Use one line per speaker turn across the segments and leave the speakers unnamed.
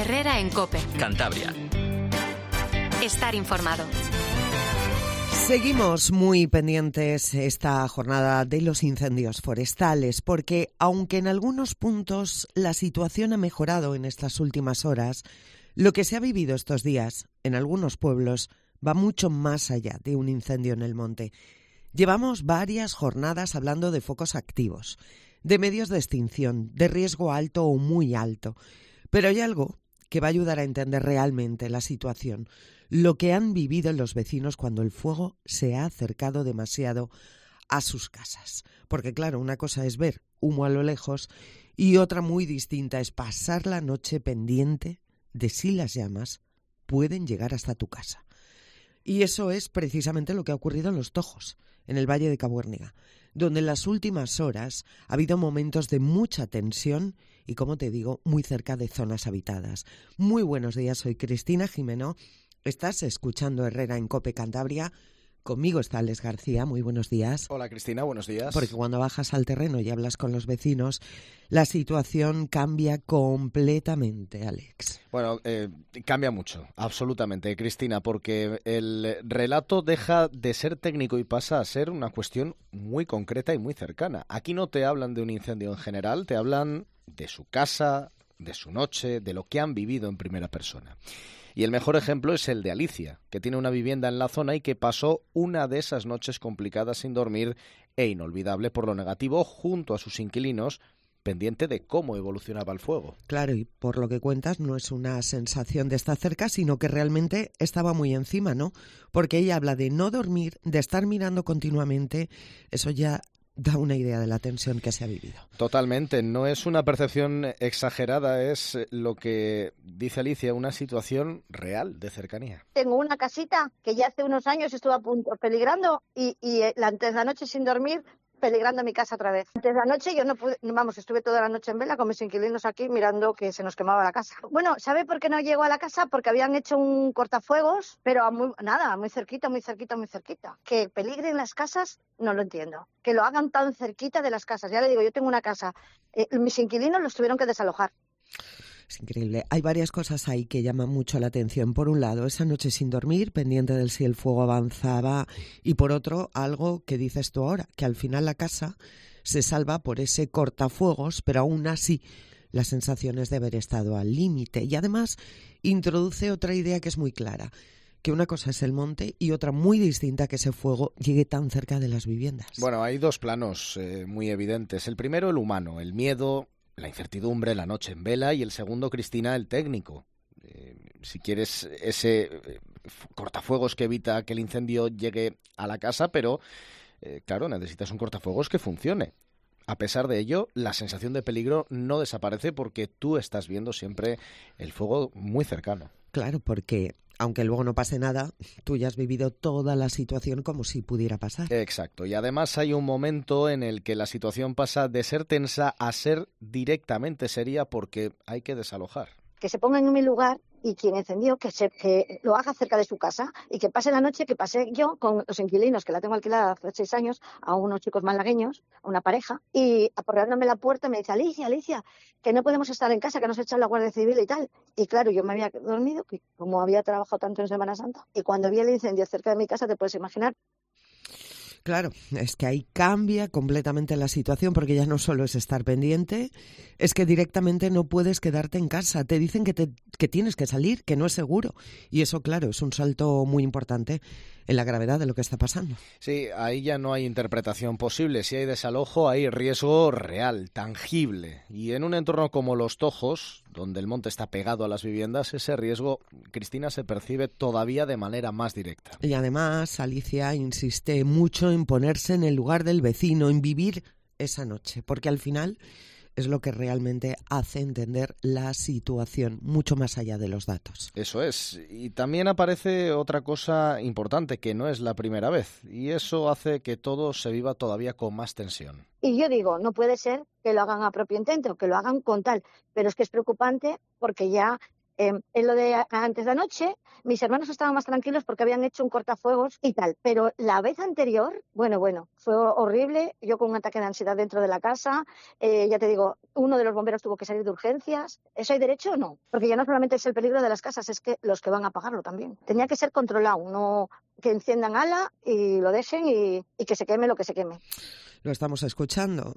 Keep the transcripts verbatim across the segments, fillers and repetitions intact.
Herrera en COPE.
Cantabria.
Estar informado.
Seguimos muy pendientes esta jornada de los incendios forestales porque, aunque en algunos puntos la situación ha mejorado en estas últimas horas, lo que se ha vivido estos días en algunos pueblos va mucho más allá de un incendio en el monte. Llevamos varias jornadas hablando de focos activos, de medios de extinción, de riesgo alto o muy alto, pero hay algo que va a ayudar a entender realmente la situación, lo que han vivido los vecinos cuando el fuego se ha acercado demasiado a sus casas. Porque claro, una cosa es ver humo a lo lejos y otra muy distinta es pasar la noche pendiente de si las llamas pueden llegar hasta tu casa. Y eso es precisamente lo que ha ocurrido en Los Tojos, en el Valle de Cabuérniga, donde en las últimas horas ha habido momentos de mucha tensión y, como te digo, muy cerca de zonas habitadas. Muy buenos días, soy Cristina Jimeno. Estás escuchando Herrera en COPE Cantabria. Conmigo está Alex García. Muy buenos días.
Hola Cristina, buenos días.
Porque cuando bajas al terreno y hablas con los vecinos, la situación cambia completamente, Alex.
Bueno, eh, cambia mucho, absolutamente, Cristina, porque el relato deja de ser técnico y pasa a ser una cuestión muy concreta y muy cercana. Aquí no te hablan de un incendio en general, te hablan de su casa, de su noche, de lo que han vivido en primera persona. Y el mejor ejemplo es el de Alicia, que tiene una vivienda en la zona y que pasó una de esas noches complicadas sin dormir e inolvidable por lo negativo junto a sus inquilinos, pendiente de cómo evolucionaba el fuego.
Claro, y por lo que cuentas no es una sensación de estar cerca, sino que realmente estaba muy encima, ¿no? Porque ella habla de no dormir, de estar mirando continuamente, eso ya da una idea de la tensión que se ha vivido.
Totalmente, no es una percepción exagerada, es lo que dice Alicia, una situación real de cercanía.
Tengo una casita que ya hace unos años estuvo a punto peligrando y, y antes de la noche sin dormir, peligrando mi casa otra vez. Antes de la noche yo no pude, vamos, estuve toda la noche en vela con mis inquilinos aquí mirando que se nos quemaba la casa. Bueno, ¿sabe por qué no llegó a la casa? Porque habían hecho un cortafuegos, pero a muy, nada, muy cerquita, muy cerquita, muy cerquita. Que peligren las casas, no lo entiendo. Que lo hagan tan cerquita de las casas. Ya le digo, yo tengo una casa, eh, mis inquilinos los tuvieron que desalojar.
Es increíble. Hay varias cosas ahí que llaman mucho la atención. Por un lado, esa noche sin dormir, pendiente de si el fuego avanzaba. Y por otro, algo que dices tú ahora, que al final la casa se salva por ese cortafuegos, pero aún así la sensación es de haber estado al límite. Y además introduce otra idea que es muy clara, que una cosa es el monte y otra muy distinta, que ese fuego llegue tan cerca de las viviendas.
Bueno, hay dos planos eh, muy evidentes. El primero, el humano, el miedo, la incertidumbre, la noche en vela, y el segundo, Cristina, el técnico. Eh, si quieres ese eh, cortafuegos que evita que el incendio llegue a la casa, pero eh, claro, necesitas un cortafuegos que funcione. A pesar de ello, la sensación de peligro no desaparece porque tú estás viendo siempre el fuego muy cercano.
Claro, porque aunque luego no pase nada, tú ya has vivido toda la situación como si pudiera pasar.
Exacto, y además hay un momento en el que la situación pasa de ser tensa a ser directamente seria porque hay que desalojar.
Que se pongan en mi lugar y quien encendió, que, se, que lo haga cerca de su casa y que pase la noche que pasé yo con los inquilinos, que la tengo alquilada hace seis años, a unos chicos malagueños, a una pareja, y aporreándome la puerta me dice, Alicia, Alicia, que no podemos estar en casa, que nos ha echado la Guardia Civil y tal. Y claro, yo me había dormido, como había trabajado tanto en Semana Santa, y cuando vi el incendio cerca de mi casa, te puedes imaginar.
Claro, es que ahí cambia completamente la situación, porque ya no solo es estar pendiente, es que directamente no puedes quedarte en casa. Te dicen que, te, que tienes que salir, que no es seguro. Y eso, claro, es un salto muy importante en la gravedad de lo que está pasando.
Sí, ahí ya no hay interpretación posible. Si hay desalojo, hay riesgo real, tangible. Y en un entorno como Los Tojos, donde el monte está pegado a las viviendas, ese riesgo, Cristina, se percibe todavía de manera más directa.
Y además, Alicia insiste mucho en ponerse en el lugar del vecino, en vivir esa noche, porque al final es lo que realmente hace entender la situación, mucho más allá de los datos.
Eso es. Y también aparece otra cosa importante, que no es la primera vez, y eso hace que todo se viva todavía con más tensión.
Y yo digo, no puede ser que lo hagan a propio intento, que lo hagan con tal, pero es que es preocupante porque ya Eh, en lo de antes de anoche, mis hermanos estaban más tranquilos porque habían hecho un cortafuegos y tal, pero la vez anterior, bueno, bueno, fue horrible, yo con un ataque de ansiedad dentro de la casa, eh, ya te digo, uno de los bomberos tuvo que salir de urgencias. ¿Eso hay derecho o no? Porque ya no solamente es el peligro de las casas, es que los que van a pagarlo también. Tenía que ser controlado, no que enciendan ala y lo dejen y, y que se queme lo que se queme.
Lo estamos escuchando.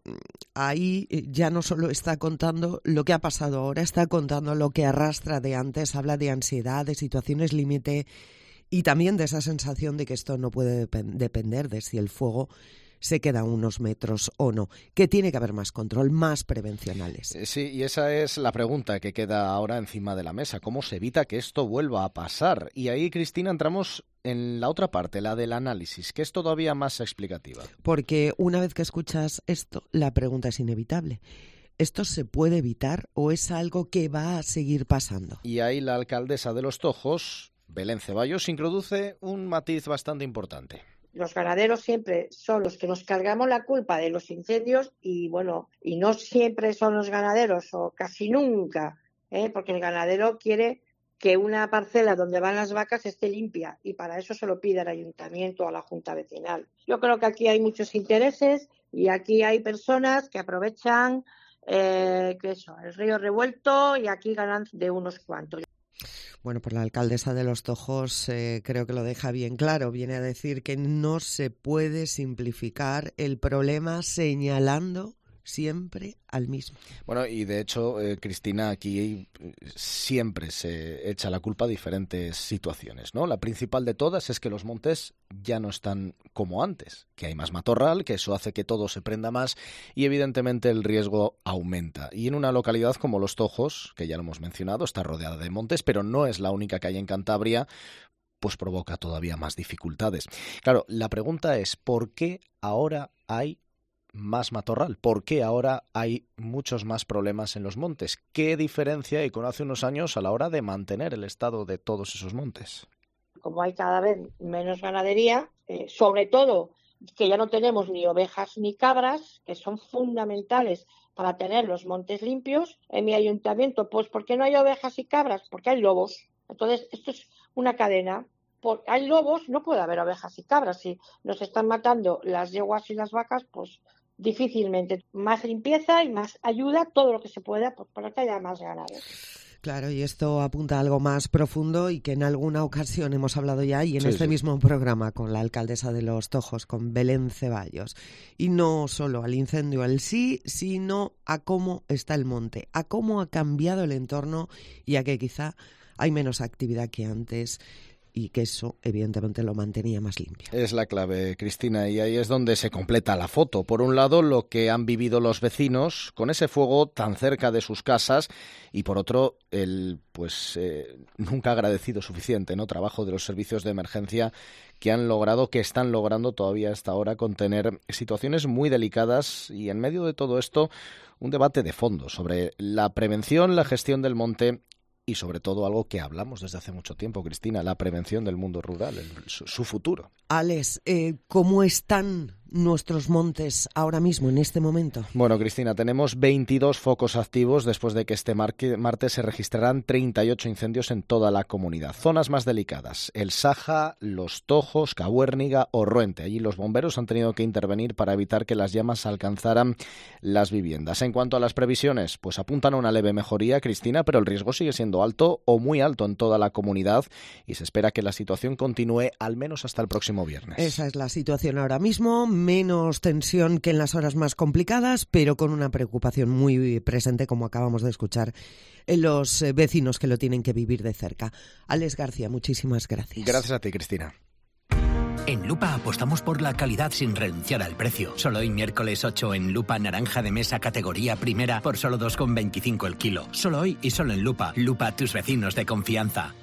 Ahí ya no solo está contando lo que ha pasado ahora, está contando lo que arrastra de antes, habla de ansiedad, de situaciones límite y también de esa sensación de que esto no puede dep- depender de si el fuego se queda a unos metros o no, que tiene que haber más control, más prevencionales.
Sí, y esa es la pregunta que queda ahora encima de la mesa. ¿Cómo se evita que esto vuelva a pasar? Y ahí, Cristina, entramos en la otra parte, la del análisis, que es todavía más explicativa.
Porque una vez que escuchas esto, la pregunta es inevitable. ¿Esto se puede evitar o es algo que va a seguir pasando?
Y ahí la alcaldesa de Los Tojos, Belén Ceballos, introduce un matiz bastante importante.
Los ganaderos siempre son los que nos cargamos la culpa de los incendios y bueno, y no siempre son los ganaderos o casi nunca, ¿eh? Porque el ganadero quiere que una parcela donde van las vacas esté limpia y para eso se lo pide al ayuntamiento o a la junta vecinal. Yo creo que aquí hay muchos intereses y aquí hay personas que aprovechan eh, que eso, el río revuelto y aquí ganan de unos cuantos.
Bueno, pues la alcaldesa de Los Tojos eh, creo que lo deja bien claro. Viene a decir que no se puede simplificar el problema señalando siempre al mismo.
Bueno, y de hecho, eh, Cristina, aquí siempre se echa la culpa a diferentes situaciones, ¿no? La principal de todas es que los montes ya no están como antes, que hay más matorral, que eso hace que todo se prenda más y evidentemente el riesgo aumenta. Y en una localidad como Los Tojos, que ya lo hemos mencionado, está rodeada de montes, pero no es la única que hay en Cantabria, pues provoca todavía más dificultades. Claro, la pregunta es, ¿por qué ahora hay más matorral? ¿Por qué ahora hay muchos más problemas en los montes? ¿Qué diferencia hay con hace unos años a la hora de mantener el estado de todos esos montes?
Como hay cada vez menos ganadería, eh, sobre todo que ya no tenemos ni ovejas ni cabras, que son fundamentales para tener los montes limpios, en mi ayuntamiento, pues ¿por qué no hay ovejas y cabras? Porque hay lobos. Entonces, esto es una cadena. Por, hay lobos, no puede haber ovejas y cabras. Si nos están matando las yeguas y las vacas, pues difícilmente. Más limpieza y más ayuda, todo lo que se pueda, pues, para que haya más ganado.
Claro, y esto apunta a algo más profundo y que en alguna ocasión hemos hablado ya y en
sí,
este
sí.
mismo programa con la alcaldesa de Los Tojos, con Belén Ceballos. Y no solo al incendio al sí, sino a cómo está el monte, a cómo ha cambiado el entorno y a que quizá hay menos actividad que antes y que eso evidentemente lo mantenía más limpio.
Es la clave, Cristina, y ahí es donde se completa la foto. Por un lado, lo que han vivido los vecinos con ese fuego tan cerca de sus casas y por otro, el pues eh, nunca agradecido suficiente, ¿no? Trabajo de los servicios de emergencia que han logrado, que están logrando todavía hasta ahora contener situaciones muy delicadas y en medio de todo esto un debate de fondo sobre la prevención, la gestión del monte y sobre todo algo que hablamos desde hace mucho tiempo, Cristina, la prevención del mundo rural, el, su, su futuro.
Alex, eh, ¿cómo están nuestros montes ahora mismo, en este momento?
Bueno, Cristina, tenemos veintidós focos activos después de que este marque, martes se registraran treinta y ocho incendios en toda la comunidad. Zonas más delicadas, el Saja, Los Tojos, Cabuérniga o Ruente. Allí los bomberos han tenido que intervenir para evitar que las llamas alcanzaran las viviendas. En cuanto a las previsiones, pues apuntan a una leve mejoría, Cristina, pero el riesgo sigue siendo alto o muy alto en toda la comunidad y se espera que la situación continúe al menos hasta el próximo viernes.
Esa es la situación ahora mismo, menos tensión que en las horas más complicadas, pero con una preocupación muy presente, como acabamos de escuchar, en los vecinos que lo tienen que vivir de cerca. Alex García, muchísimas gracias.
Gracias a ti, Cristina.
En Lupa apostamos por la calidad sin renunciar al precio. Solo hoy miércoles ocho en Lupa naranja de mesa categoría primera por solo dos con veinticinco el kilo. Solo hoy y solo en Lupa. Lupa, tus vecinos de confianza.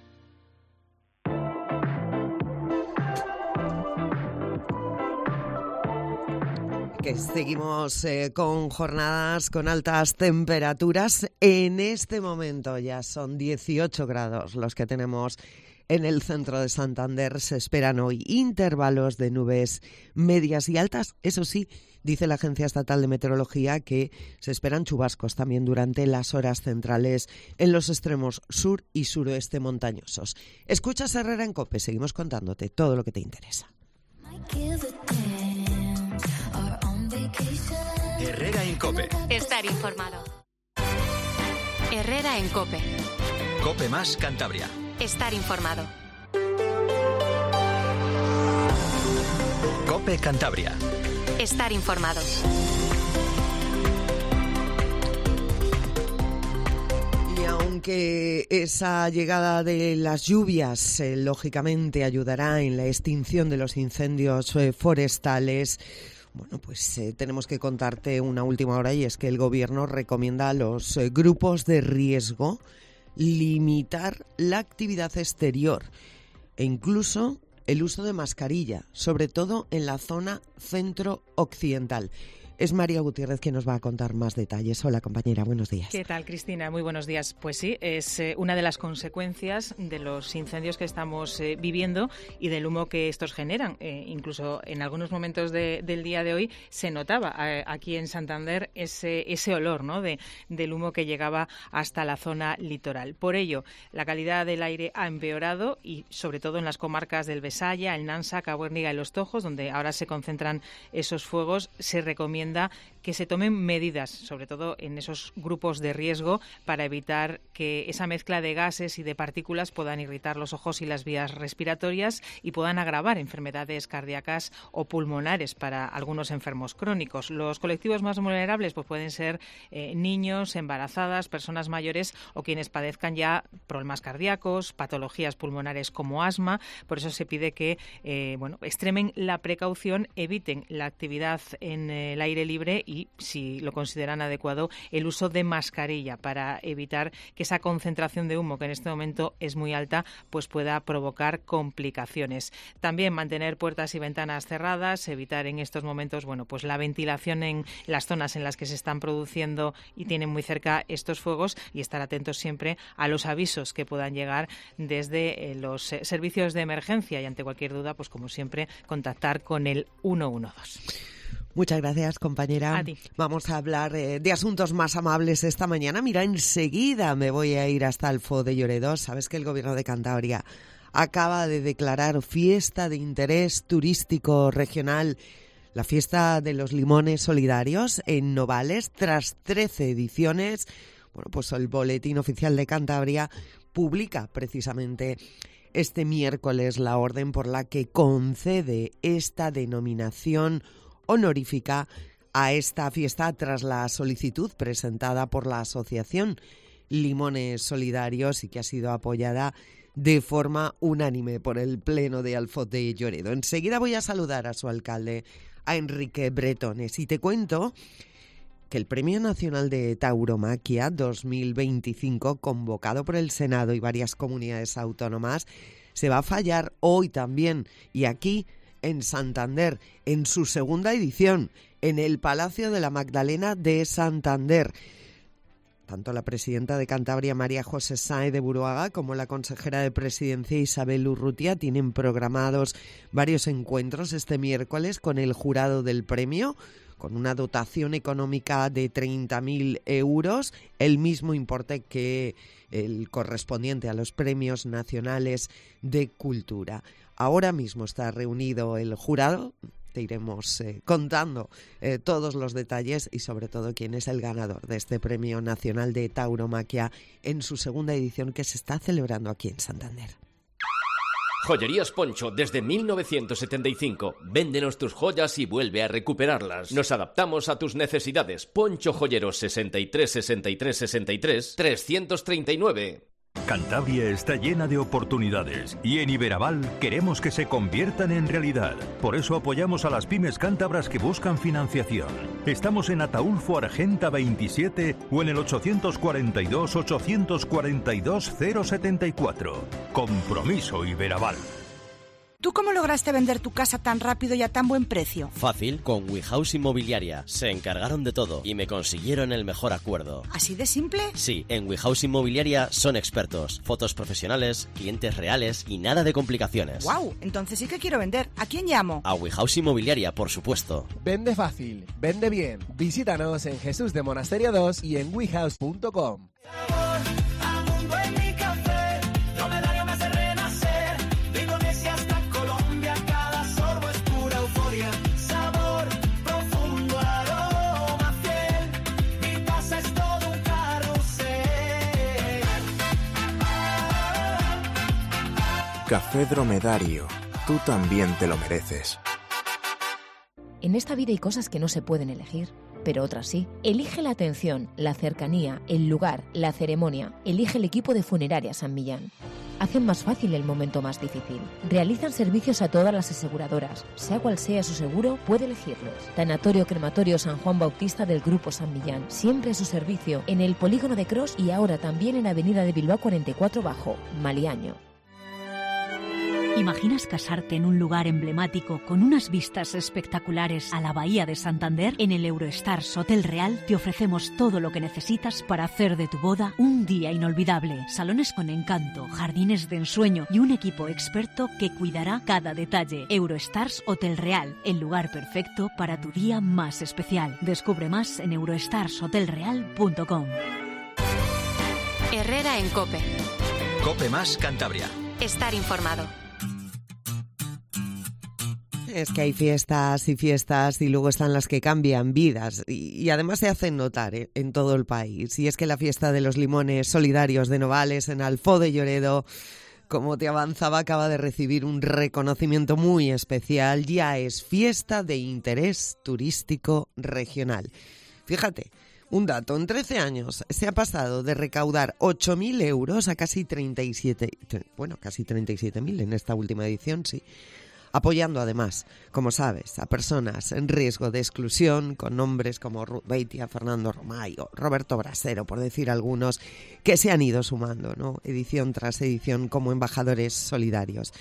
Que seguimos eh, con jornadas con altas temperaturas. En este momento ya son dieciocho grados los que tenemos En el centro de Santander se esperan hoy intervalos de nubes medias y altas. Eso sí, dice la Agencia Estatal de Meteorología que se esperan chubascos también durante las horas centrales en los extremos sur y suroeste montañosos. Escuchas Herrera en COPE, seguimos contándote todo lo que te interesa.
Herrera en COPE.
Estar informado. Herrera en COPE.
COPE más Cantabria.
Estar informado.
COPE Cantabria.
Estar informado.
Y aunque esa llegada de las lluvias eh, lógicamente ayudará en la extinción de los incendios eh, forestales, bueno, pues eh, tenemos que contarte una última hora, y es que el Gobierno recomienda a los eh, grupos de riesgo limitar la actividad exterior e incluso el uso de mascarilla, sobre todo en la zona centro-occidental. Es María Gutiérrez quien nos va a contar más detalles. Hola, compañera, buenos días.
¿Qué tal, Cristina? Muy buenos días. Pues sí, es eh, una de las consecuencias de los incendios que estamos eh, viviendo y del humo que estos generan. Eh, incluso en algunos momentos de, del día de hoy se notaba eh, aquí en Santander ese, ese olor, ¿no?, de, del humo que llegaba hasta la zona litoral. Por ello, la calidad del aire ha empeorado y sobre todo en las comarcas del Besaya, el Nansa, Cabuérniga y Los Tojos, donde ahora se concentran esos fuegos, se recomienda que se tomen medidas, sobre todo en esos grupos de riesgo, para evitar que esa mezcla de gases y de partículas puedan irritar los ojos y las vías respiratorias y puedan agravar enfermedades cardíacas o pulmonares para algunos enfermos crónicos. Los colectivos más vulnerables pues pueden ser eh, niños, embarazadas, personas mayores o quienes padezcan ya problemas cardíacos, patologías pulmonares como asma. Por eso se pide que eh, bueno, extremen la precaución, eviten la actividad en el aire libre y, si lo consideran adecuado, el uso de mascarilla para evitar que esa concentración de humo, que en este momento es muy alta, pues pueda provocar complicaciones. También mantener puertas y ventanas cerradas, evitar en estos momentos, bueno, pues la ventilación en las zonas en las que se están produciendo y tienen muy cerca estos fuegos, y estar atentos siempre a los avisos que puedan llegar desde eh, los eh, servicios de emergencia, y ante cualquier duda, pues como siempre, contactar con el uno uno dos.
Muchas gracias, compañera.
A ti.
Vamos a hablar eh, de asuntos más amables esta mañana. Mira, enseguida me voy a ir hasta Alfo de Lloredo. Sabes que el Gobierno de Cantabria acaba de declarar fiesta de interés turístico regional la fiesta de los limones solidarios en Novales, tras trece ediciones. Bueno, pues el Boletín Oficial de Cantabria publica precisamente este miércoles la orden por la que concede esta denominación honorífica a esta fiesta tras la solicitud presentada por la Asociación Limones Solidarios y que ha sido apoyada de forma unánime por el Pleno de Alfo de Lloredo. Enseguida voy a saludar a su alcalde, a Enrique Bretones, y te cuento que el Premio Nacional de Tauromaquia dos mil veinticinco, convocado por el Senado y varias comunidades autónomas, se va a fallar hoy también, y aquí en Santander, en su segunda edición, en el Palacio de la Magdalena de Santander. Tanto la presidenta de Cantabria, María José Sáenz de Buruaga, como la consejera de Presidencia, Isabel Urrutia, tienen programados varios encuentros este miércoles con el jurado del premio, con una dotación económica de treinta mil euros, el mismo importe que el correspondiente a los premios nacionales de cultura. Ahora mismo está reunido el jurado. Te iremos eh, contando eh, todos los detalles y sobre todo quién es el ganador de este Premio Nacional de Tauromaquia en su segunda edición, que se está celebrando aquí en Santander.
Joyerías Poncho, desde mil novecientos setenta y cinco. Véndenos tus joyas y vuelve a recuperarlas. Nos adaptamos a tus necesidades. Poncho Joyeros sesenta y tres sesenta y tres sesenta y tres trescientos treinta y nueve.
Cantabria está llena de oportunidades y en Iberaval queremos que se conviertan en realidad. Por eso apoyamos a las pymes cántabras que buscan financiación. Estamos en Ataulfo Argenta veintisiete o en el ochocientos cuarenta y dos ochocientos cuarenta y dos cero setenta y cuatro. Compromiso Iberaval.
¿Tú cómo lograste vender tu casa tan rápido y a tan buen precio?
Fácil, con WeHouse Inmobiliaria. Se encargaron de todo y me consiguieron el mejor acuerdo.
¿Así de simple?
Sí, en WeHouse Inmobiliaria son expertos. Fotos profesionales, clientes reales y nada de complicaciones.
¡Guau! Entonces sí que quiero vender. ¿A quién llamo?
A WeHouse Inmobiliaria, por supuesto.
Vende fácil, vende bien. Visítanos en Jesús de Monasterio dos y en wehouse punto com.
Café Dromedario. Tú también te lo mereces.
En esta vida hay cosas que no se pueden elegir, pero otras sí. Elige la atención, la cercanía, el lugar, la ceremonia. Elige el equipo de Funeraria San Millán. Hacen más fácil el momento más difícil. Realizan servicios a todas las aseguradoras. Sea cual sea su seguro, puede elegirlos. Tanatorio Crematorio San Juan Bautista del Grupo San Millán. Siempre a su servicio en el Polígono de Cros y ahora también en Avenida de Bilbao cuarenta y cuatro Bajo, Maliaño.
¿Imaginas casarte en un lugar emblemático con unas vistas espectaculares a la Bahía de Santander? En el Eurostars Hotel Real te ofrecemos todo lo que necesitas para hacer de tu boda un día inolvidable. Salones con encanto, jardines de ensueño y un equipo experto que cuidará cada detalle. Eurostars Hotel Real, el lugar perfecto para tu día más especial. Descubre más en eurostars hotel real punto com.
Herrera en COPE.
COPE más Cantabria.
Estar informado.
Es que hay fiestas y fiestas y luego están las que cambian vidas y, y además se hacen notar ¿eh? en todo el país. Y es que la fiesta de los limones solidarios de Novales en Alfó de Lloredo, como te avanzaba, acaba de recibir un reconocimiento muy especial. Ya es fiesta de interés turístico regional. Fíjate, un dato, en trece años se ha pasado de recaudar ocho mil euros a casi treinta y siete, bueno, casi treinta y siete mil en esta última edición, sí. Apoyando además, como sabes, a personas en riesgo de exclusión, con nombres como Ruth Beitia, Fernando Romay o Roberto Brasero, por decir algunos, que se han ido sumando, ¿no? Edición tras edición como embajadores solidarios.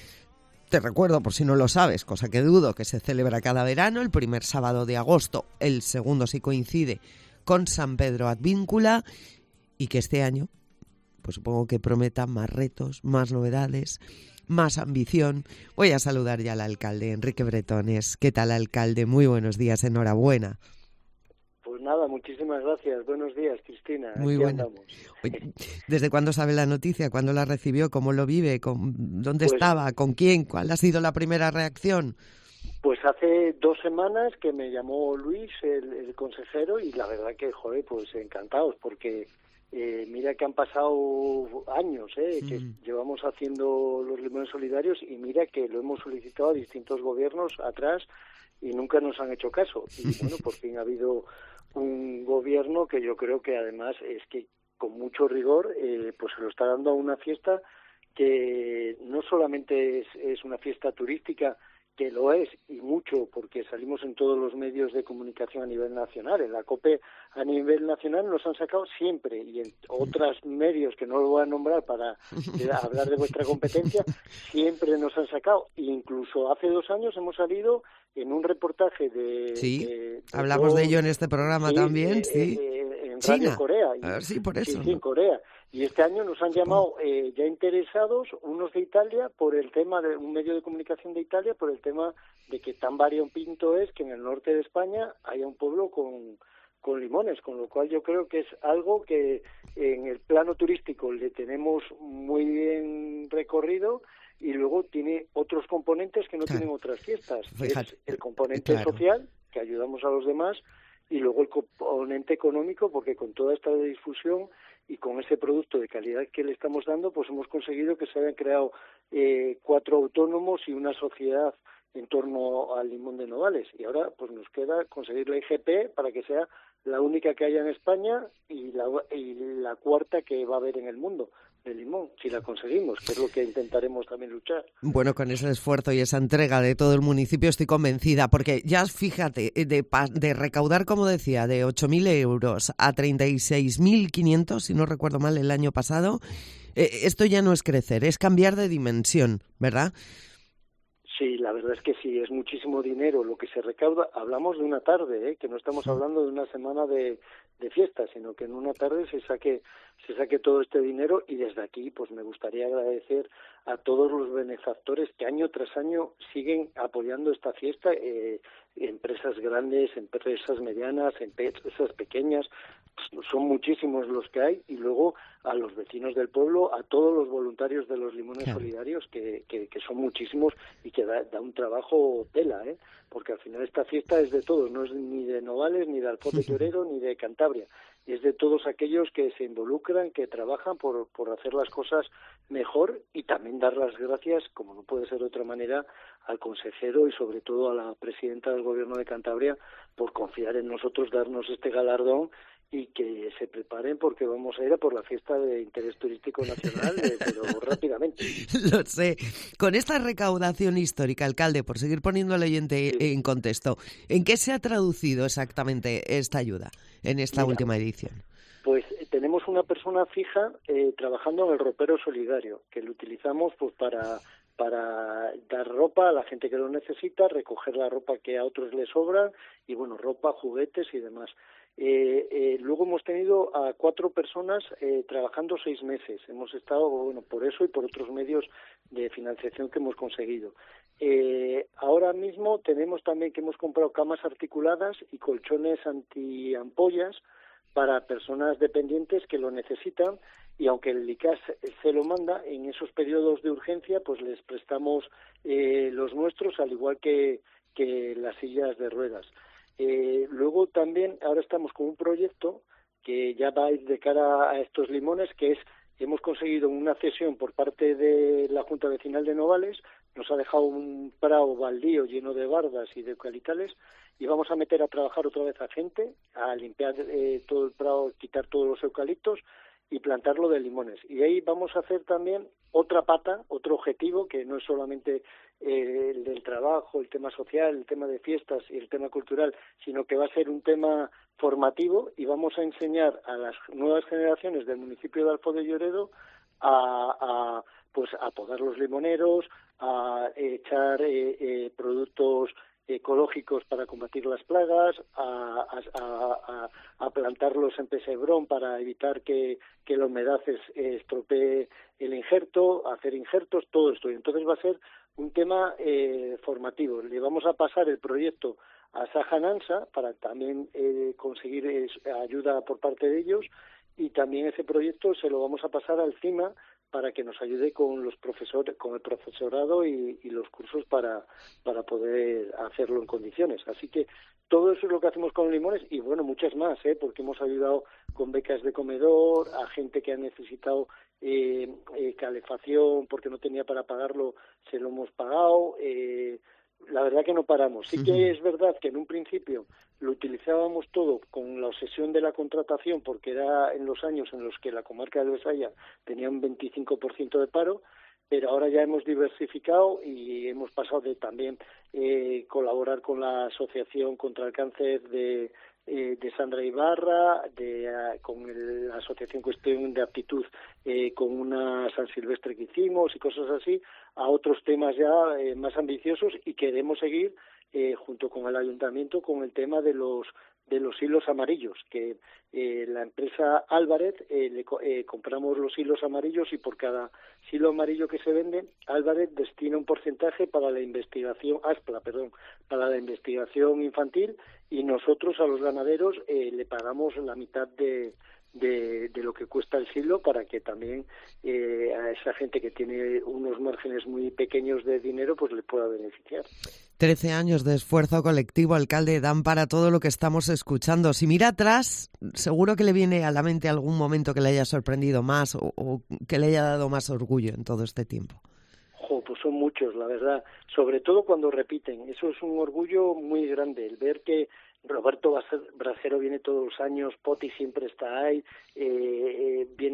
Te recuerdo, por si no lo sabes, cosa que dudo, que se celebra cada verano, el primer sábado de agosto, el segundo si coincide con San Pedro Advíncula, y que este año, pues supongo que prometa más retos, más novedades, más ambición. Voy a saludar ya al alcalde, Enrique Bretones. ¿Qué tal, alcalde? Muy buenos días, enhorabuena.
Pues nada, muchísimas gracias. Buenos días, Cristina.
Muy buena. ¿Desde cuándo sabe la noticia? ¿Cuándo la recibió? ¿Cómo lo vive? ¿Con, ¿Dónde pues, estaba? ¿Con quién? ¿Cuál ha sido la primera reacción?
Pues hace dos semanas que me llamó Luis, el, el consejero, y la verdad que, joder, pues encantados, porque Eh, mira que han pasado años eh, que mm. llevamos haciendo los limones solidarios y mira que lo hemos solicitado a distintos gobiernos atrás y nunca nos han hecho caso. Y bueno, por fin ha habido un gobierno que yo creo que además es que con mucho rigor eh, pues se lo está dando a una fiesta que no solamente es, es una fiesta turística, que lo es, y mucho, porque salimos en todos los medios de comunicación a nivel nacional. En la COPE a nivel nacional nos han sacado siempre, y en otros medios que no lo voy a nombrar para hablar de vuestra competencia, siempre nos han sacado. E incluso hace dos años hemos salido en un reportaje de...
Sí,
de, de
hablamos todo, de ello en este programa
sí,
también,
eh,
sí.
Eh, en
China.
Radio Corea. Y,
ah, sí, por eso.
Sí,
¿no?
sí, en Corea. Y este año nos han llamado eh, ya interesados, unos de Italia, por el tema de un medio de comunicación de Italia, por el tema de que tan variopinto es que en el norte de España haya un pueblo con, con limones, con lo cual yo creo que es algo que en el plano turístico le tenemos muy bien recorrido y luego tiene otros componentes que no claro. tienen otras fiestas. Fíjate, es el componente claro. social, que ayudamos a los demás, y luego el componente económico, porque con toda esta difusión y con ese producto de calidad que le estamos dando, pues hemos conseguido que se hayan creado eh, cuatro autónomos y una sociedad en torno al limón de Novales. Y ahora pues nos queda conseguir la I G P para que sea la única que haya en España y la, y la cuarta que va a haber en el mundo de limón, si la conseguimos, que es lo que intentaremos también luchar.
Bueno, con ese esfuerzo y esa entrega de todo el municipio estoy convencida, porque ya fíjate, de, de recaudar, como decía, de ocho mil euros a treinta y seis mil quinientos, si no recuerdo mal, el año pasado, eh, esto ya no es crecer, es cambiar de dimensión, ¿verdad?
Sí, la verdad es que sí, es muchísimo dinero lo que se recauda. Hablamos de una tarde, ¿eh? Que no estamos hablando de una semana de, de fiesta, sino que en una tarde se saque se saque todo este dinero, y desde aquí pues me gustaría agradecer a todos los benefactores que año tras año siguen apoyando esta fiesta, eh, empresas grandes, empresas medianas, empresas pequeñas, pues son muchísimos los que hay, y luego a los vecinos del pueblo, a todos los voluntarios de los Limones claro. Solidarios, que, que, que son muchísimos y que da, da un trabajo tela, ¿eh? Porque al final esta fiesta es de todos, no es ni de Novales, ni de Alfoz de Llorero, ni de Cantabria, es de todos aquellos que se involucran, que trabajan por, por hacer las cosas mejor, y también dar las gracias, como no puede ser de otra manera, al consejero y sobre todo a la presidenta del Gobierno de Cantabria por confiar en nosotros, darnos este galardón, y que se preparen porque vamos a ir a por la fiesta de interés turístico nacional, eh, pero rápidamente.
Lo sé. Con esta recaudación histórica, alcalde, por seguir poniendo al oyente sí. en contexto, ¿en qué se ha traducido exactamente esta ayuda en esta Mira, última edición?
Pues tenemos una persona fija eh, trabajando en el ropero solidario, que lo utilizamos pues para para dar ropa a la gente que lo necesita, recoger la ropa que a otros les sobra, y bueno, ropa, juguetes y demás. Eh, eh, luego hemos tenido a cuatro personas eh, trabajando seis meses. Hemos estado, bueno, por eso y por otros medios de financiación que hemos conseguido. Eh, ahora mismo tenemos también que hemos comprado camas articuladas y colchones antiampollas para personas dependientes que lo necesitan, y aunque el I C A S se lo manda, en esos periodos de urgencia pues les prestamos eh, los nuestros, al igual que, que las sillas de ruedas. Eh, luego también ahora estamos con un proyecto que ya va a ir de cara a estos limones, que es, hemos conseguido una cesión por parte de la Junta Vecinal de Novales, nos ha dejado un prado baldío lleno de bardas y de eucaliptales, y vamos a meter a trabajar otra vez a gente, a limpiar eh, todo el prado, quitar todos los eucaliptos y plantarlo de limones. Y ahí vamos a hacer también otra pata, otro objetivo, que no es solamente eh, el del trabajo, el tema social, el tema de fiestas y el tema cultural, sino que va a ser un tema formativo, y vamos a enseñar a las nuevas generaciones del municipio de Alfoz de Llorero a, a pues a podar los limoneros, a echar eh, eh, productos ecológicos para combatir las plagas, a, a, a, a plantarlos en pesebrón para evitar que, que la humedad es, estropee el injerto, hacer injertos, todo esto. Y entonces va a ser un tema eh, formativo. Le vamos a pasar el proyecto a Saja Nansa para también eh, conseguir eh, ayuda por parte de ellos, y también ese proyecto se lo vamos a pasar al CIMA para que nos ayude con los profesores, con el profesorado y, y los cursos para, para poder hacerlo en condiciones. Así que todo eso es lo que hacemos con los limones, y bueno, muchas más, ¿eh? Porque hemos ayudado con becas de comedor a gente que ha necesitado eh, eh, calefacción porque no tenía para pagarlo, se lo hemos pagado. Eh, la verdad que no paramos. Sí que es verdad que en un principio lo utilizábamos todo con la obsesión de la contratación, porque era en los años en los que la comarca de Besaya tenía un veinticinco por ciento de paro, pero ahora ya hemos diversificado y hemos pasado de también eh, colaborar con la Asociación contra el Cáncer de, eh, de Sandra Ibarra, de, uh, con el, la Asociación Cuestión de Aptitud, eh, con una San Silvestre que hicimos y cosas así, a otros temas ya eh, más ambiciosos, y queremos seguir eh, junto con el Ayuntamiento con el tema de los de los hilos amarillos, que eh, la empresa Álvarez eh, le eh, compramos los hilos amarillos, y por cada hilo amarillo que se vende, Álvarez destina un porcentaje para la investigación, ASPLA, perdón, para la investigación infantil, y nosotros a los ganaderos eh, le pagamos la mitad de De, de lo que cuesta el silo, para que también eh, a esa gente que tiene unos márgenes muy pequeños de dinero pues le pueda beneficiar.
Trece años de esfuerzo colectivo, alcalde, dan para todo lo que estamos escuchando. Si mira atrás, seguro que le viene a la mente algún momento que le haya sorprendido más o, o que le haya dado más orgullo en todo este tiempo.
Jo, pues son muchos, la verdad, sobre todo cuando repiten. Eso es un orgullo muy grande, el ver que Roberto Brasero viene todos los años, Poti siempre está ahí, eh, eh, viene San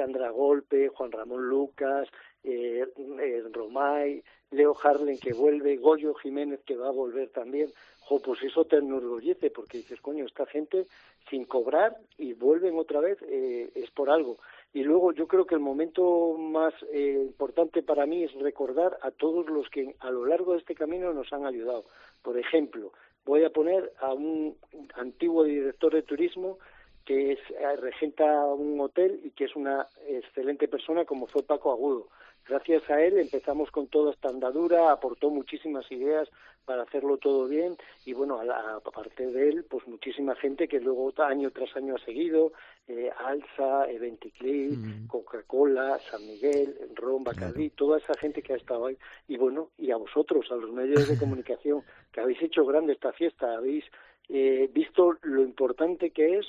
Sandra Golpe, Juan Ramón Lucas, eh, eh, Romay, Leo Harlen que vuelve, Goyo Jiménez que va a volver también. Jo, pues eso te enorgullece porque dices, coño, esta gente sin cobrar y vuelven otra vez, eh, es por algo. Y luego yo creo que el momento más eh, importante para mí es recordar a todos los que a lo largo de este camino nos han ayudado. Por ejemplo, voy a poner a un antiguo director de turismo que es, regenta un hotel y que es una excelente persona como fue Paco Agudo. Gracias a él empezamos con toda esta andadura, aportó muchísimas ideas para hacerlo todo bien y bueno, aparte de él, pues muchísima gente que luego año tras año ha seguido, eh, Alsa, Eventiclip, mm. Coca-Cola, San Miguel, Ron, Bacardí, claro. Toda esa gente que ha estado ahí. Y bueno, y a vosotros, a los medios de comunicación, que habéis hecho grande esta fiesta, habéis eh, visto lo importante que es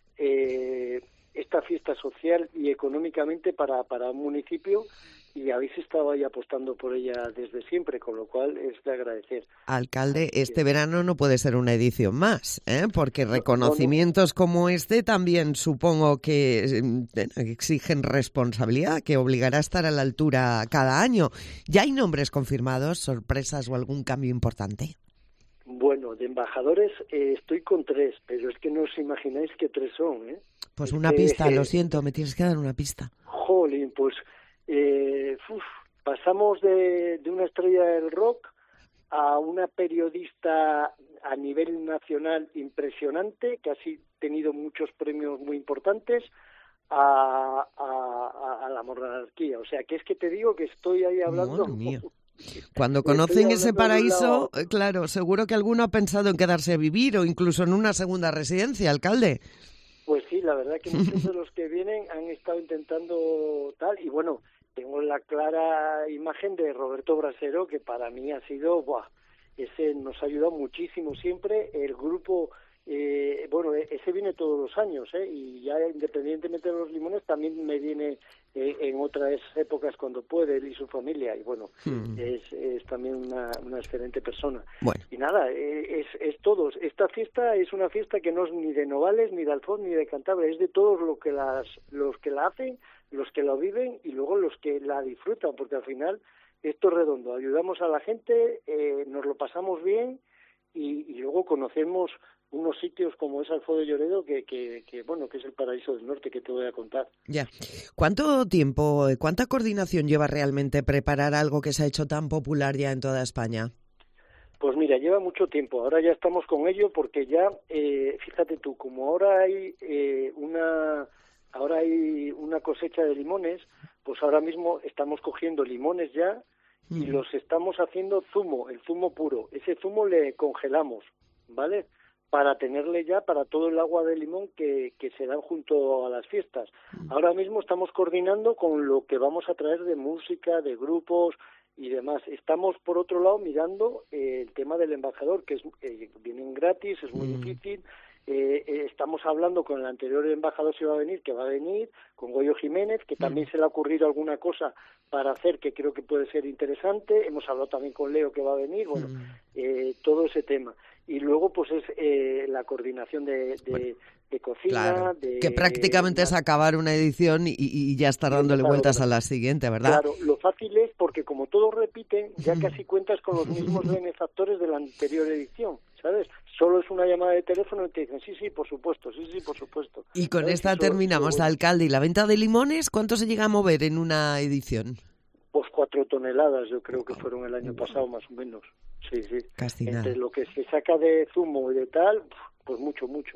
eh, esta fiesta social y económicamente para, para un municipio, y habéis estado ahí apostando por ella desde siempre, con lo cual es de agradecer.
Alcalde, este verano no puede ser una edición más, ¿eh? Porque reconocimientos no, no. como este también supongo que eh, exigen responsabilidad, que obligará a estar a la altura cada año. ¿Ya hay nombres confirmados, sorpresas o algún cambio importante?
Bueno, de embajadores eh, estoy con tres, pero es que no os imagináis que tres son, ¿eh?
Pues una eh, pista, eh, lo siento, me tienes que dar una pista.
Jolín, pues eh, uf, pasamos de, de una estrella del rock a una periodista a nivel nacional impresionante, que ha tenido muchos premios muy importantes, a, a, a la monarquía. O sea, que es que te digo que estoy ahí hablando...
Cuando conocen ese paraíso, claro, seguro que alguno ha pensado en quedarse a vivir o incluso en una segunda residencia, alcalde.
Pues sí, la verdad que muchos de los que vienen han estado intentando tal, y bueno, tengo la clara imagen de Roberto Brasero, que para mí ha sido, buah, ese nos ha ayudado muchísimo siempre, el grupo, eh, bueno, ese viene todos los años, ¿eh? Y ya independientemente de los limones, también me viene eh, en otras épocas cuando puede, él y su familia, y bueno, hmm. es, es también una, una excelente persona.
Bueno.
Y nada, eh, es, es todos. Esta fiesta es una fiesta que no es ni de Novales, ni de Alfoz, ni de Cantabria, es de todos lo que las, los que la hacen, los que la viven y luego los que la disfrutan, porque al final esto es redondo, ayudamos a la gente, eh, nos lo pasamos bien y, y luego conocemos unos sitios como es Alfoz de Lloredo, que, que, que, bueno, que es el paraíso del norte, que te voy a contar.
Ya. ¿Cuánto tiempo, cuánta coordinación lleva realmente preparar algo que se ha hecho tan popular ya en toda España?
Pues mira, lleva mucho tiempo. Ahora ya estamos con ello porque ya, eh, fíjate tú, como ahora hay eh, una, ahora hay una cosecha de limones, pues ahora mismo estamos cogiendo limones ya y mm. los estamos haciendo zumo, el zumo puro. Ese zumo le congelamos, ¿vale?, para tenerle ya para todo el agua de limón que, que se dan junto a las fiestas. Ahora mismo estamos coordinando con lo que vamos a traer de música, de grupos y demás. Estamos, por otro lado, mirando eh, el tema del embajador, que es eh, vienen gratis, es muy mm. difícil. Eh, eh, estamos hablando con el anterior embajador si va a venir, que va a venir, con Goyo Jiménez, que también mm. se le ha ocurrido alguna cosa para hacer que creo que puede ser interesante. Hemos hablado también con Leo, que va a venir, bueno, mm. eh, todo ese tema. Y luego, pues, es eh, la coordinación de, de, bueno, de cocina.
Claro,
de,
que prácticamente eh, es acabar una edición y, y ya estar dándole claro, vueltas a la siguiente, ¿verdad?
Claro, lo fácil es porque como todos repiten, ya casi cuentas con los mismos benefactores de la anterior edición, ¿sabes? Solo es una llamada de teléfono y te dicen, sí, sí, por supuesto, sí, sí, por supuesto.
Y con
¿sabes?
esta
Eso,
terminamos,
eso,
alcalde. ¿Y la venta de limones cuánto se llega a mover en una edición?
Pues cuatro toneladas, yo creo que fueron el año pasado, más o menos. Sí, sí.
Casi
Entre
nada.
lo que se saca de zumo y de tal, pues mucho, mucho.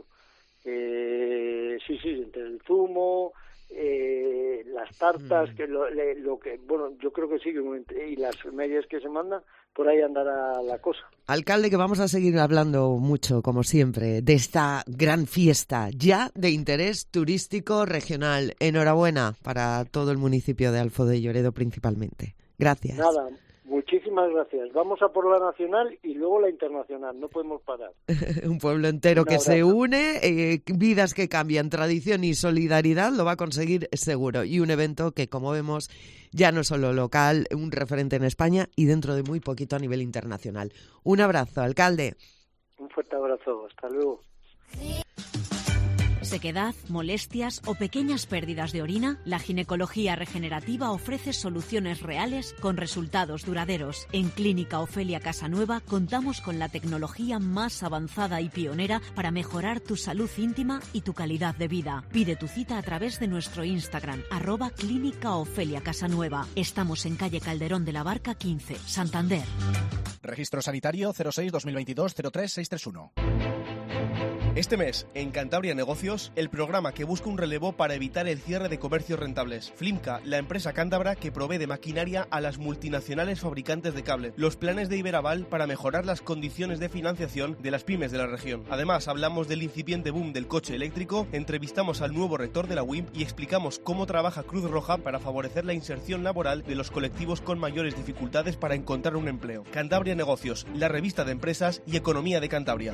Eh, sí, sí, entre el zumo, eh, las tartas, mm. que lo, le, lo que, bueno, yo creo que sí, y las medias que se mandan, por ahí andará la cosa.
Alcalde, que vamos a seguir hablando mucho, como siempre, de esta gran fiesta, ya de interés turístico regional. Enhorabuena para todo el municipio de Alfoz de Lloredo principalmente. Gracias.
Nada, muchísimas gracias. Vamos a por la nacional y luego la internacional, no podemos parar.
Un pueblo entero que se une, eh, vidas que cambian, tradición y solidaridad, lo va a conseguir seguro. Y un evento que, como vemos, ya no solo local, un referente en España y dentro de muy poquito a nivel internacional. Un abrazo, alcalde.
Un fuerte abrazo, hasta luego.
¿Sequedad, molestias o pequeñas pérdidas de orina? La ginecología regenerativa ofrece soluciones reales con resultados duraderos. En Clínica Ofelia Casanueva contamos con la tecnología más avanzada y pionera para mejorar tu salud íntima y tu calidad de vida. Pide tu cita a través de nuestro Instagram, arroba Clínica Ofelia Casanueva. Estamos en calle Calderón de la Barca quince, Santander.
Registro sanitario cero seis dos mil veintidós cero tres seis tres uno. Este mes, en Cantabria Negocios, el programa que busca un relevo para evitar el cierre de comercios rentables. Flimca, la empresa cántabra que provee de maquinaria a las multinacionales fabricantes de cable. Los planes de Iberaval para mejorar las condiciones de financiación de las pymes de la región. Además, hablamos del incipiente boom del coche eléctrico, entrevistamos al nuevo rector de la U I M y explicamos cómo trabaja Cruz Roja para favorecer la inserción laboral de los colectivos con mayores dificultades para encontrar un empleo. Cantabria Negocios, la revista de empresas y economía de Cantabria.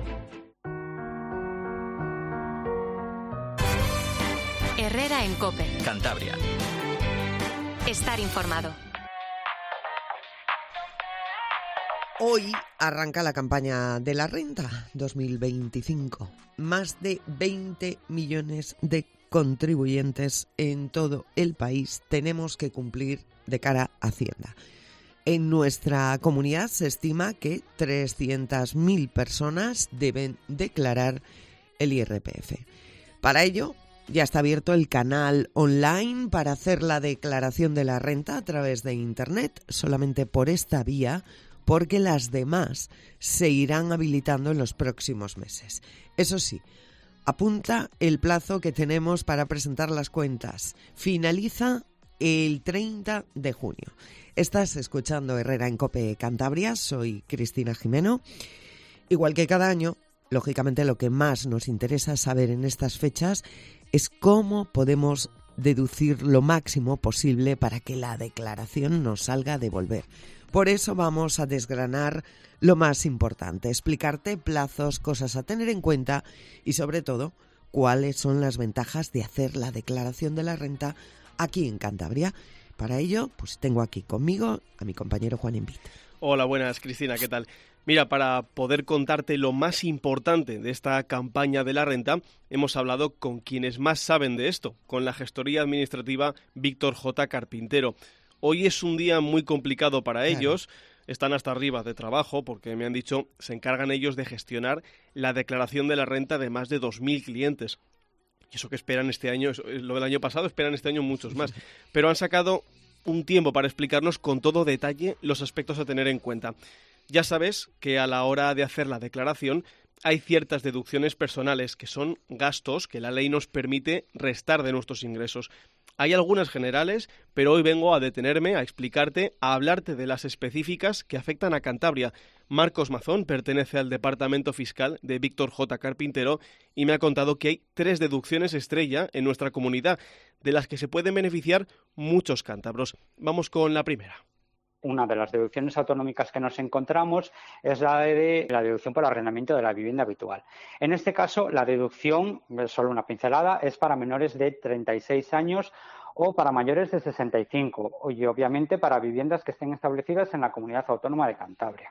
Herrera en COPE.
Cantabria.
Estar informado.
Hoy arranca la campaña de la renta dos mil veinticinco. Más de veinte millones de contribuyentes en todo el país tenemos que cumplir de cara a Hacienda. En nuestra comunidad se estima que trescientas mil personas deben declarar el I R P F. Para ello, ya está abierto el canal online para hacer la declaración de la renta a través de Internet, solamente por esta vía, porque las demás se irán habilitando en los próximos meses. Eso sí, apunta el plazo que tenemos para presentar las cuentas. Finaliza el treinta de junio. Estás escuchando Herrera en COPE Cantabria, soy Cristina Jimeno. Igual que cada año, lógicamente lo que más nos interesa saber en estas fechas es cómo podemos deducir lo máximo posible para que la declaración nos salga a devolver. Por eso vamos a desgranar lo más importante, explicarte plazos, cosas a tener en cuenta y sobre todo cuáles son las ventajas de hacer la declaración de la renta aquí en Cantabria. Para ello, pues tengo aquí conmigo a mi compañero Juan Envit.
Hola, buenas, Cristina, ¿qué tal? Mira, para poder contarte lo más importante de esta campaña de la renta, hemos hablado con quienes más saben de esto, con la gestoría administrativa Víctor J. Carpintero. Hoy es un día muy complicado para claro. ellos, están hasta arriba de trabajo porque me han dicho se encargan ellos de gestionar la declaración de la renta de más de dos mil clientes. Y eso que esperan este año, lo del año pasado, esperan este año muchos más. Pero han sacado un tiempo para explicarnos con todo detalle los aspectos a tener en cuenta. Ya sabes que a la hora de hacer la declaración hay ciertas deducciones personales que son gastos que la ley nos permite restar de nuestros ingresos. Hay algunas generales, pero hoy vengo a detenerme, a explicarte, a hablarte de las específicas que afectan a Cantabria. Marcos Mazón pertenece al Departamento Fiscal de Víctor J. Carpintero y me ha contado que hay tres deducciones estrella en nuestra comunidad, de las que se pueden beneficiar muchos cántabros. Vamos con la primera.
Una de las deducciones autonómicas que nos encontramos es la de la deducción por arrendamiento de la vivienda habitual. En este caso, la deducción, solo una pincelada, es para menores de treinta y seis años o para mayores de sesenta y cinco y obviamente para viviendas que estén establecidas en la Comunidad Autónoma de Cantabria.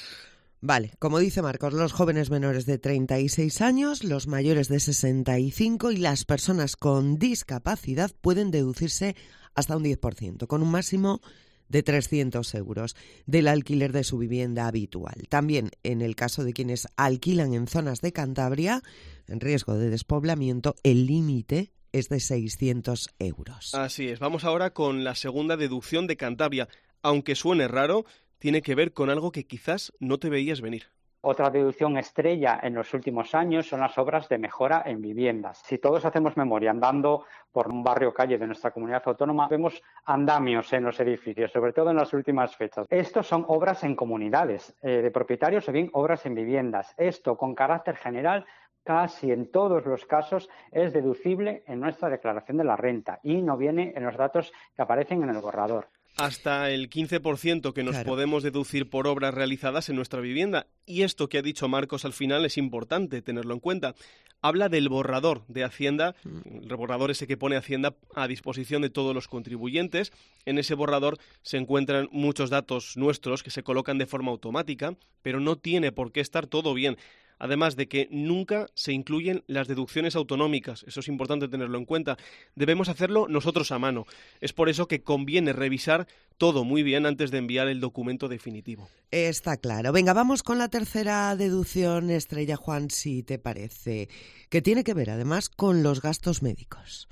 Vale, como dice Marcos, los jóvenes menores de treinta y seis años, los mayores de sesenta y cinco y las personas con discapacidad pueden deducirse hasta un diez por ciento, con un máximo de trescientos euros del alquiler de su vivienda habitual. También en el caso de quienes alquilan en zonas de Cantabria en riesgo de despoblamiento, el límite es de seiscientos euros.
Así es. Vamos ahora con la segunda deducción de Cantabria. Aunque suene raro, tiene que ver con algo que quizás no te veías venir.
Otra deducción estrella en los últimos años son las obras de mejora en viviendas. Si todos hacemos memoria andando por un barrio o calle de nuestra comunidad autónoma, vemos andamios en los edificios, sobre todo en las últimas fechas. Estos son obras en comunidades eh, de propietarios o bien obras en viviendas. Esto, con carácter general, casi en todos los casos es deducible en nuestra declaración de la renta y no viene en los datos que aparecen en el borrador.
Hasta el quince por ciento que nos claro. podemos deducir por obras realizadas en nuestra vivienda. Y esto que ha dicho Marcos al final es importante tenerlo en cuenta. Habla del borrador de Hacienda, el borrador ese que pone Hacienda a disposición de todos los contribuyentes. En ese borrador se encuentran muchos datos nuestros que se colocan de forma automática, pero no tiene por qué estar todo bien. además de que nunca se incluyen las deducciones autonómicas. Eso es importante tenerlo en cuenta. Debemos hacerlo nosotros a mano. Es por eso que conviene revisar todo muy bien antes de enviar el documento definitivo.
Está claro. Venga, vamos con la tercera deducción, Estrella, Juan, si te parece, que tiene que ver además con los gastos médicos.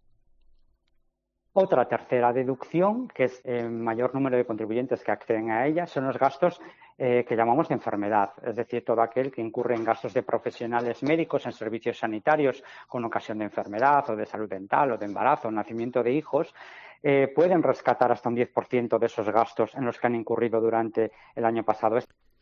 Otra tercera deducción, que es el mayor número de contribuyentes que acceden a ella, son los gastos eh, que llamamos de enfermedad, es decir, todo aquel que incurre en gastos de profesionales médicos en servicios sanitarios con ocasión de enfermedad o de salud dental o de embarazo o nacimiento de hijos, eh, pueden rescatar hasta un diez por ciento de esos gastos en los que han incurrido durante el año pasado.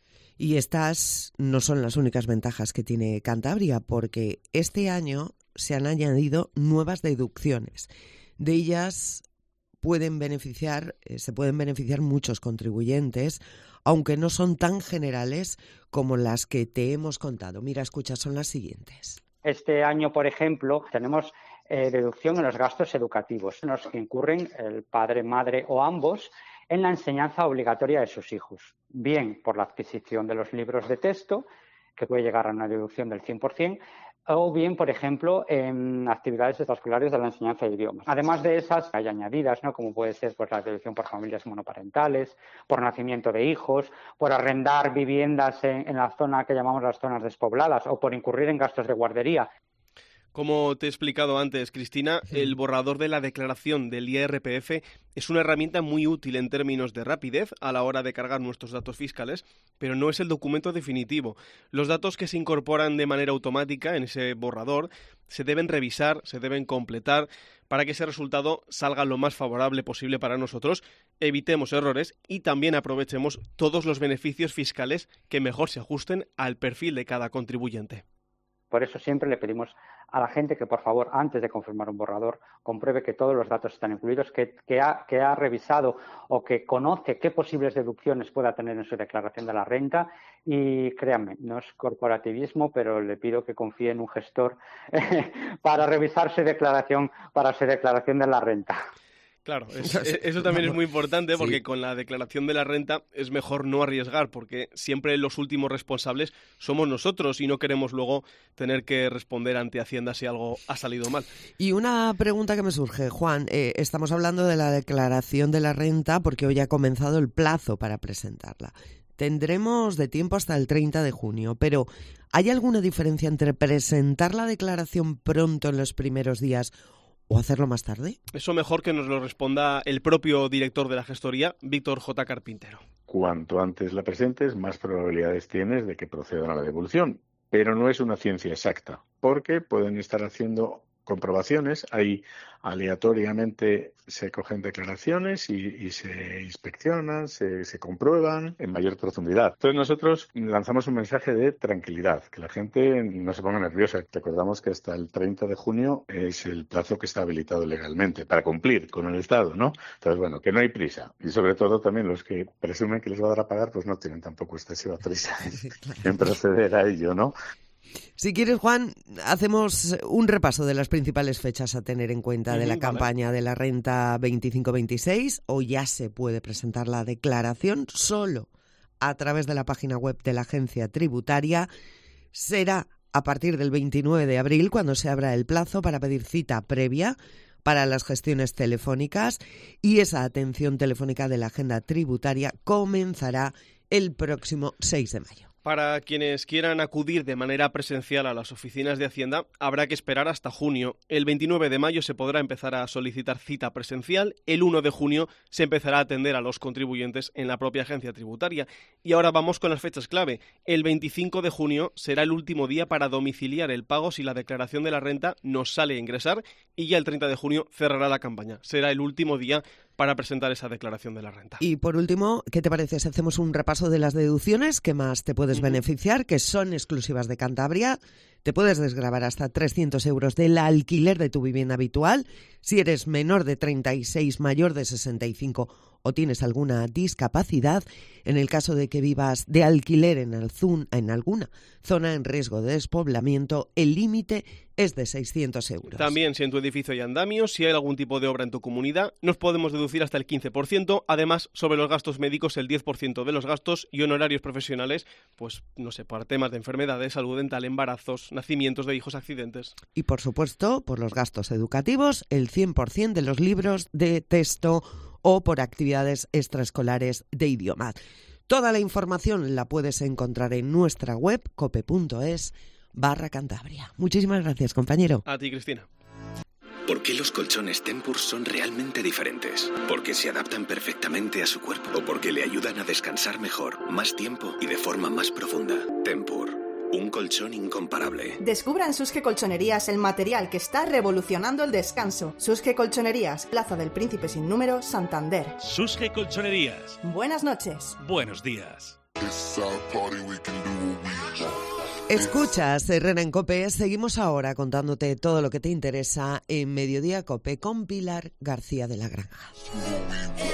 Y estas no son las únicas ventajas que tiene Cantabria, porque este año se han añadido nuevas deducciones. De ellas pueden beneficiar, eh, se pueden beneficiar muchos contribuyentes, aunque no son tan generales como las que te hemos contado. Mira, escucha, son las siguientes.
Este año, por ejemplo, tenemos eh, deducción en los gastos educativos, en los que incurren el padre, madre o ambos en la enseñanza obligatoria de sus hijos, bien por la adquisición de los libros de texto, que puede llegar a una deducción del cien por ciento, o bien, por ejemplo, en actividades extraescolares de la enseñanza de idiomas. Además de esas, hay añadidas, ¿no? Como puede ser pues, la deducción por familias monoparentales, por nacimiento de hijos, por arrendar viviendas en, en la zona que llamamos las zonas despobladas o por incurrir en gastos de guardería.
Como te he explicado antes, Cristina, el borrador de la declaración del I R P F es una herramienta muy útil en términos de rapidez a la hora de cargar nuestros datos fiscales, pero no es el documento definitivo. Los datos que se incorporan de manera automática en ese borrador se deben revisar, se deben completar para que ese resultado salga lo más favorable posible para nosotros, evitemos errores y también aprovechemos todos los beneficios fiscales que mejor se ajusten al perfil de cada contribuyente.
Por eso siempre le pedimos a la gente que, por favor, antes de confirmar un borrador, compruebe que todos los datos están incluidos, que, que, ha, que ha revisado o que conoce qué posibles deducciones pueda tener en su declaración de la renta. Y créanme, no es corporativismo, pero le pido que confíe en un gestor para revisar su declaración, para su declaración de la renta.
Claro, es, eso también es muy importante porque sí. Con la declaración de la renta es mejor no arriesgar porque siempre los últimos responsables somos nosotros y no queremos luego tener que responder ante Hacienda si algo ha salido mal.
Y una pregunta que me surge, Juan, eh, estamos hablando de la declaración de la renta porque hoy ha comenzado el plazo para presentarla. Tendremos de tiempo hasta el treinta de junio, pero ¿hay alguna diferencia entre presentar la declaración pronto en los primeros días o hacerlo más tarde?
Eso mejor que nos lo responda el propio director de la gestoría, Víctor J. Carpintero.
Cuanto antes la presentes, más probabilidades tienes de que procedan a la devolución. Pero no es una ciencia exacta, porque pueden estar haciendo comprobaciones. Ahí aleatoriamente se cogen declaraciones y, y se inspeccionan, se, se comprueban en mayor profundidad. Entonces nosotros lanzamos un mensaje de tranquilidad, que la gente no se ponga nerviosa. Recordamos que hasta el treinta de junio es el plazo que está habilitado legalmente para cumplir con el Estado, ¿no? Entonces, bueno, que no hay prisa. Y sobre todo también los que presumen que les va a dar a pagar, pues no tienen tampoco excesiva prisa en, en proceder a ello, ¿no?
Si quieres, Juan, hacemos un repaso de las principales fechas a tener en cuenta de la vale. campaña de la renta veinticinco veintiséis. O ya se puede presentar la declaración solo a través de la página web de la agencia tributaria. Será a partir del veintinueve de abril cuando se abra el plazo para pedir cita previa para las gestiones telefónicas y esa atención telefónica de la agenda tributaria comenzará el próximo seis de mayo.
Para quienes quieran acudir de manera presencial a las oficinas de Hacienda, habrá que esperar hasta junio. El veintinueve de mayo se podrá empezar a solicitar cita presencial. El uno de junio se empezará a atender a los contribuyentes en la propia agencia tributaria. Y ahora vamos con las fechas clave. El veinticinco de junio será el último día para domiciliar el pago si la declaración de la renta nos sale a ingresar y ya el treinta de junio cerrará la campaña. Será el último día para presentar esa declaración de la renta.
Y por último, ¿qué te parece si hacemos un repaso de las deducciones que más te puedes beneficiar, que son exclusivas de Cantabria? Te puedes desgravar hasta trescientos euros del alquiler de tu vivienda habitual si eres menor de treinta y seis, mayor de sesenta y cinco o tienes alguna discapacidad. En el caso de que vivas de alquiler en, Alzun, en alguna zona en riesgo de despoblamiento, el límite es de seiscientos euros.
También, si en tu edificio hay andamios, si hay algún tipo de obra en tu comunidad, nos podemos deducir hasta el quince por ciento. Además, sobre los gastos médicos, el diez por ciento de los gastos y honorarios profesionales, pues, no sé, para temas de enfermedades, salud dental, embarazos, nacimientos de hijos, accidentes.
Y, por supuesto, por los gastos educativos, el cien por ciento de los libros de texto o por actividades extraescolares de idioma. Toda la información la puedes encontrar en nuestra web cope.es barra Cantabria. Muchísimas gracias, compañero.
A ti, Cristina.
¿Por qué los colchones Tempur son realmente diferentes? Porque se adaptan perfectamente a su cuerpo o porque le ayudan a descansar mejor, más tiempo y de forma más profunda. Tempur, un colchón incomparable.
Descubra en Susge Colchonerías el material que está revolucionando el descanso. Susge Colchonerías, Plaza del Príncipe sin número, Santander.
Susge Colchonerías.
Buenas noches.
Buenos días.
Escuchas Herrera en COPE. Seguimos ahora contándote todo lo que te interesa en Mediodía COPE con Pilar García de la Granja.